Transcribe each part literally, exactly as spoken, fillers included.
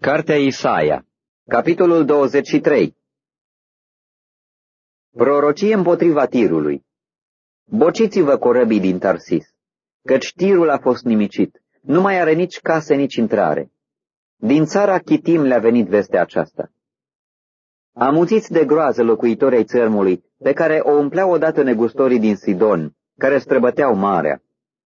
Cartea Isaia, capitolul douăzeci și trei. Prorocie împotriva Tirului. Bociți-vă corăbii din Tarsis, căci Tirul a fost nimicit, nu mai are nici case, nici intrare. Din țara Chitim le-a venit vestea aceasta. Amuțiți de groază locuitorii ai țărmului, pe care o umpleau odată negustorii din Sidon, care străbăteau marea.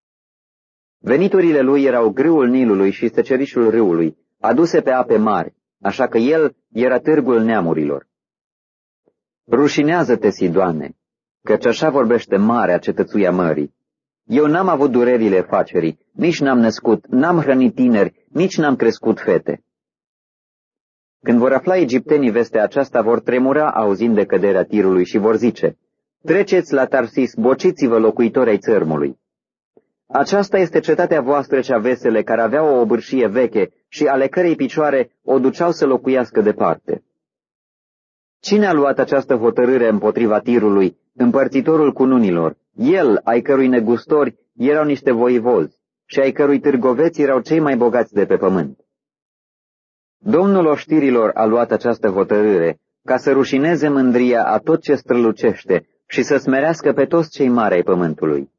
Veniturile lui erau grâul Nilului și secerișul râului, aduse pe ape mari, așa că el era târgul neamurilor. Rușinează-te, Sidoane, căci așa vorbește marea, cetățuia mării. Eu n-am avut durerile facerii, nici n-am născut, n-am hrănit tineri, nici n-am crescut fete. Când vor afla egiptenii vestea aceasta, vor tremura auzind de căderea Tirului și vor zice: treceți la Tarsis, bociți-vă locuitori ai țărmului. Aceasta este cetatea voastră cea vesele, care avea o obârșie veche și ale cărei picioare o duceau să locuiască departe. Cine a luat această hotărâre împotriva Tirului, împărțitorul cununilor, el, ai cărui negustori erau niște voivozi și ai cărui târgoveți erau cei mai bogați de pe pământ? Domnul oștirilor a luat această hotărâre ca să rușineze mândria a tot ce strălucește și să smerească pe toți cei mari ai pământului.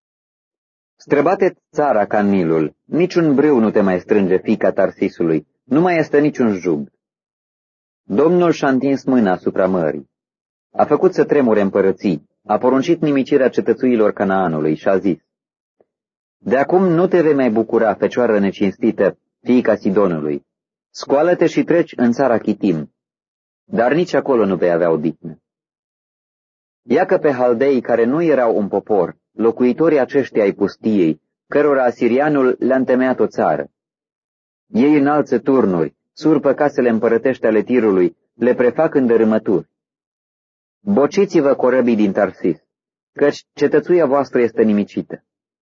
Străbate țara ca Nilul, niciun brâu nu te mai strânge, fiica Tarsisului, nu mai este niciun jug. Domnul și-a întins mâna asupra mării. A făcut să tremure împărății, a poruncit nimicirea cetățuilor Canaanului și a zis: de acum nu te vei mai bucura, fecioară necinstită, fiica Sidonului. Scoală-te și treci în țara Chitim, dar nici acolo nu vei avea odihnă. Iacă pe haldei care nu erau un popor, locuitorii aceștia ai pustiei, cărora asirianul le-a întemeiat o țară. Ei înalță turnuri, surpă casele împărătește ale Tirului, le prefac în dărâmături. Bociți-vă corăbii din Tarsis, căci cetățuia voastră este nimicită.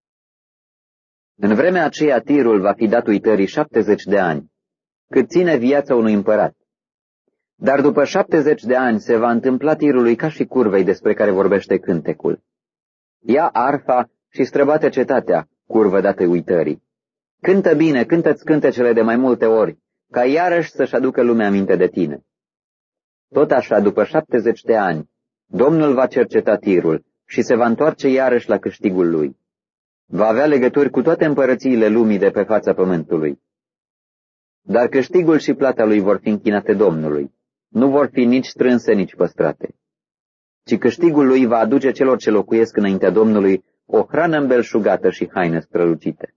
În vremea aceea Tirul va fi dat uitării șaptezeci de ani, cât ține viața unui împărat. Dar după șaptezeci de ani se va întâmpla Tirului ca și curvei despre care vorbește cântecul. Ia arfa și străbate cetatea, curvă dată uitării. Cântă bine, cântă-ți cântecele de mai multe ori, ca iarăși să-și aducă lumea aminte de tine. Tot așa, după șaptezeci de ani, Domnul va cerceta Tirul și se va întoarce iarăși la câștigul lui. Va avea legături cu toate împărățiile lumii de pe fața pământului. Dar câștigul și plata lui vor fi închinate Domnului, nu vor fi nici strânse, nici păstrate. Ci câștigul lui va aduce celor ce locuiesc înaintea Domnului o hrană îmbelșugată și haine strălucite.